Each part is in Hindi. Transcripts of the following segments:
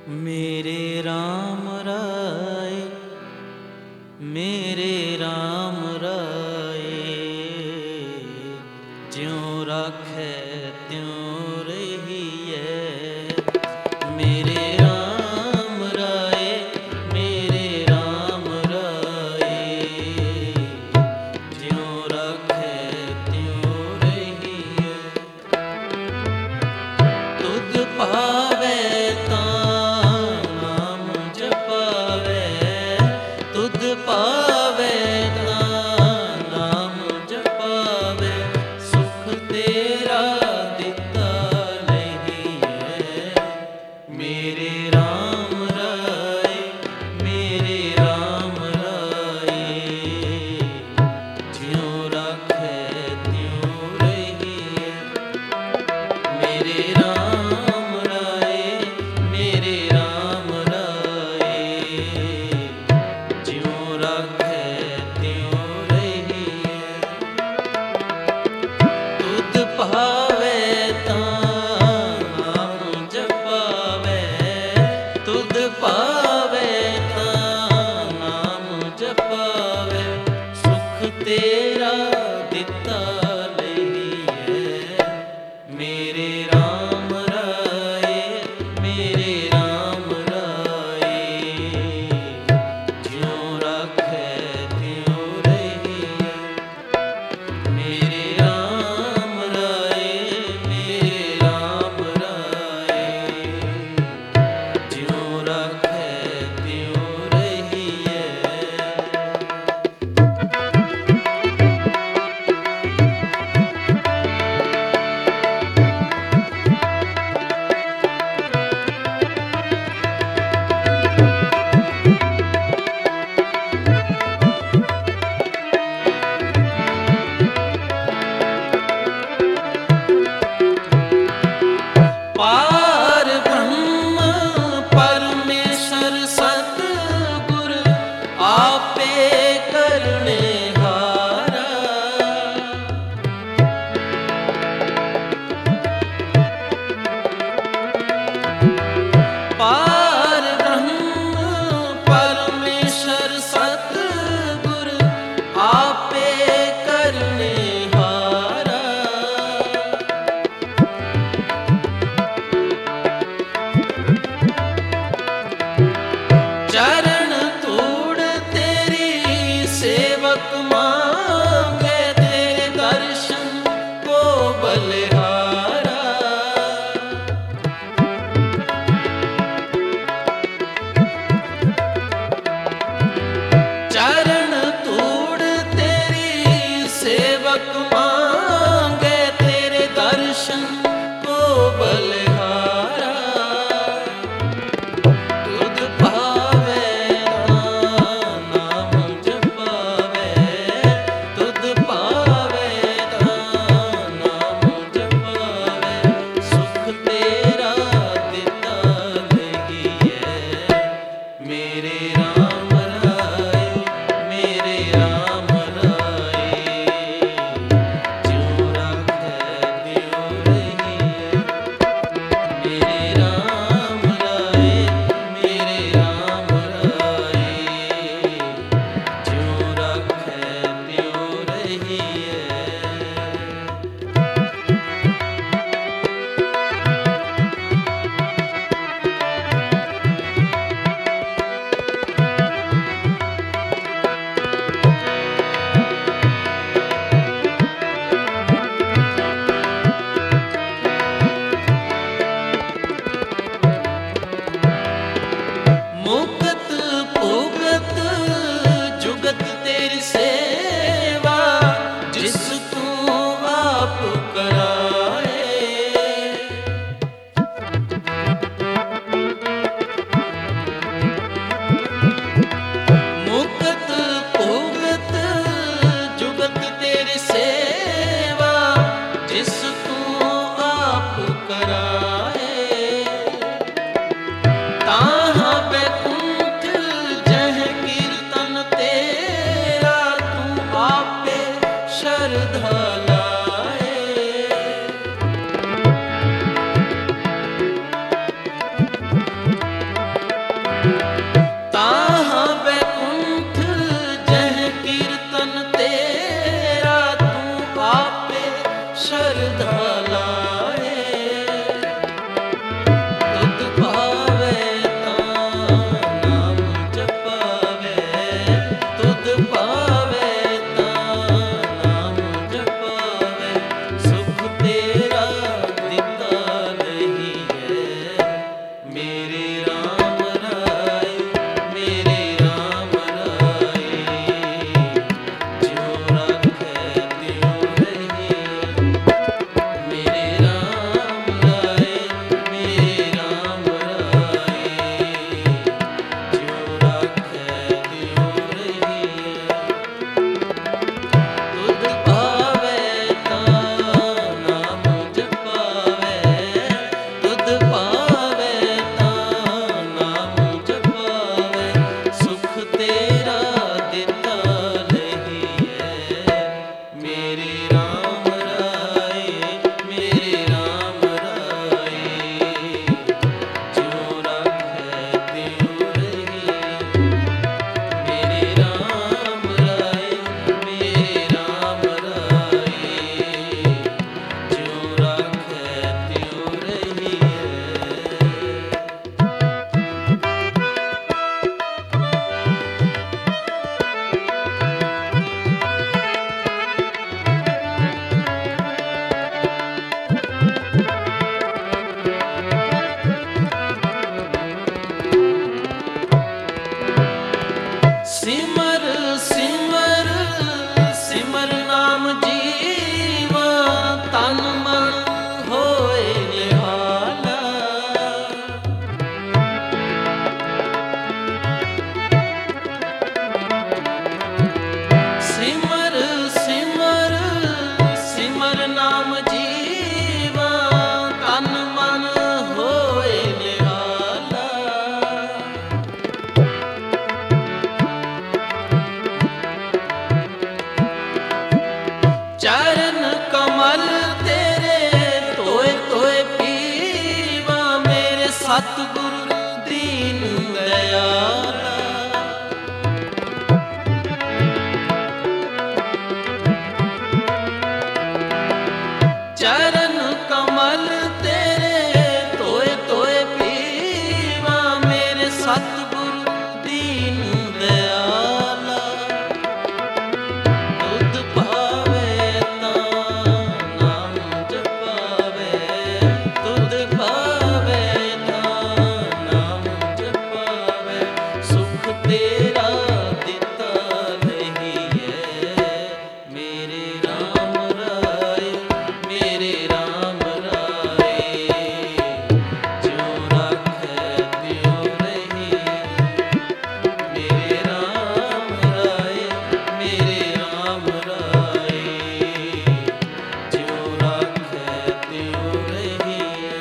मेरे राम राय, मेरे राम राय, ज्यों राखै त्यों रहिए। मेरे राम राय, मेरे राम राय, ज्यों राखै त्यों रहिए। तुध पावै पावे नाम जपावे, सुख तेरा दिता नहीं है। मेरे राम राय, मेरे राम राय, ज्यों राखै त्यों रहिए। मेरे राम राय, मेरे राम राय, ज्यों राखै त्यों रहिए। तुध पावै तां नाम जपावै, तुध पावै तां नाम जपावै, सुख तेरा दिता लइए। मेरे राम राय, मेरे राम राय, ज्यों राखै त्यों रहिए। मेरे राम राय, मेरे राम राय, ज्यों राखै त्यों रहिए। पार ब्रह्म परमेश्वर सतगुर, आपे करने हारा। पार ब्रह्म परमेश्वर सतगुर, आपे करने हारा। सतगुरु दीन दयाला। चरण कमल तेरे तोए तोए पीवा, मेरे सतगुरु दीन दयाला। तुध पावे तां नाम जपावे, तुध पावे तां नाम जपावे, सुख तेरा दिता लहिए। मेरे राम राय मेरे राम राय, जो राखै त्यों रहिए। मेरे राम राय मेरे राम राय, जो राखै त्यों रहिए।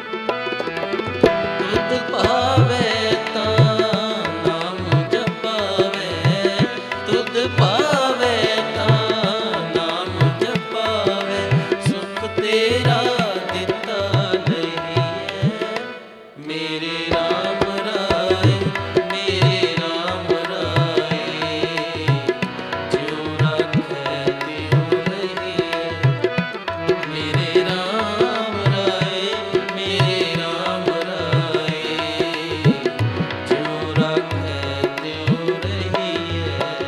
तुध पावे तां नाम जपावे, तुध पावे तां नाम जपावे, सुख तेरा दिता लहिए। मेरे राम राय मेरे राम राय, जो राखै त्यों रहिए। मेरे राम राय मेरे राम राय, जो राखै त्यों रहिए।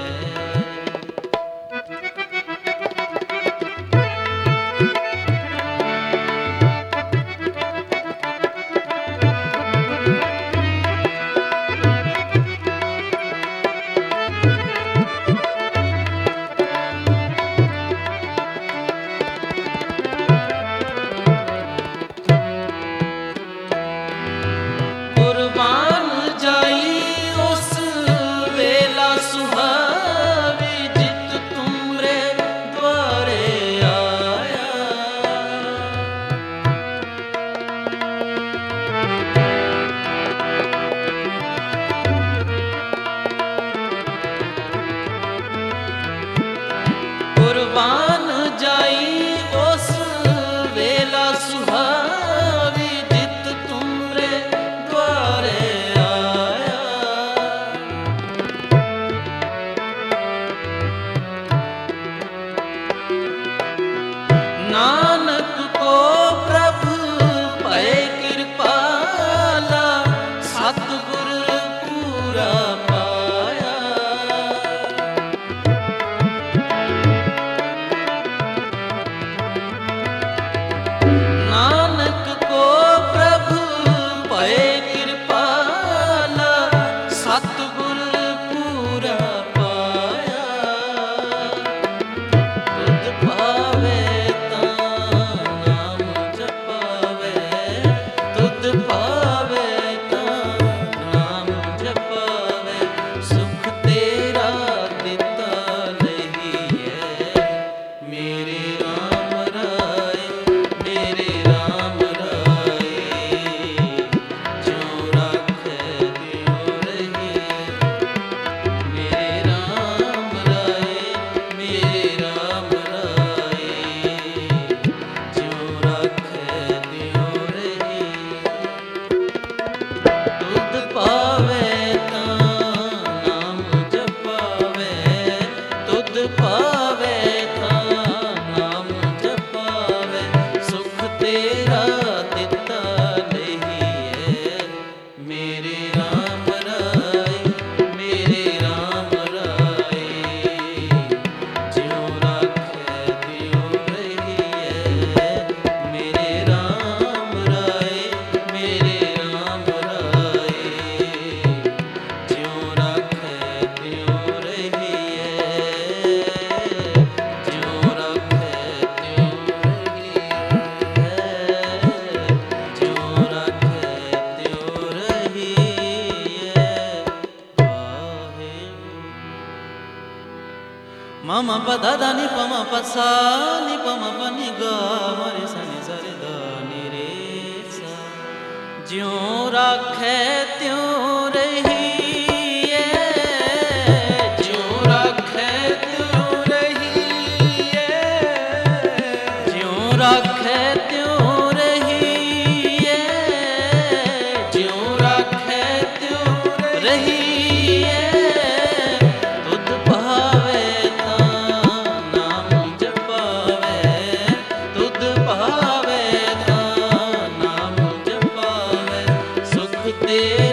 कुर्बान जाई उस वेला सुहावी, जित तुमरे द्वारे आया। कुर्बान जाई उस वेला सुहावी, जित तुमरे द्वारे आया। नानक को प्रभु भय कृपाला, सतगुर पूरा पाया। नानक को प्रभु भय कृपाला, सतगुर पूरा पाया। तुध पावे तां नाम जपावे, तुध पावे तां नाम जपावे, सुख तेरा दिता लहिए। मेरे राम राय मेरे राम राय, जो राखै त्यों रहिए। मेरे राम राय मेरे राम राय, जो राखै त्यों रहिए। तुध पावे तां नाम जपावे, तुध पावे तां नाम जपावे, सुख तेरा दिता लहिए। मेरे राम राय मेरे राम राय, जो राखै त्यों रहिए। मेरे राम राय मेरे राम राय, जो राखै त्यों रहिए। जो राखै त्यों रहिए, जो राखै त्यों रहिए। मम पद ध नि प म प सा नि प म प नि ग म रे सा नि सा रे ध नि रे सा। ज्यों राखै त्यों रहिए, ज्यों राखै त्यों रहिए, ज्यों राखै त्यों रहिए। तेरे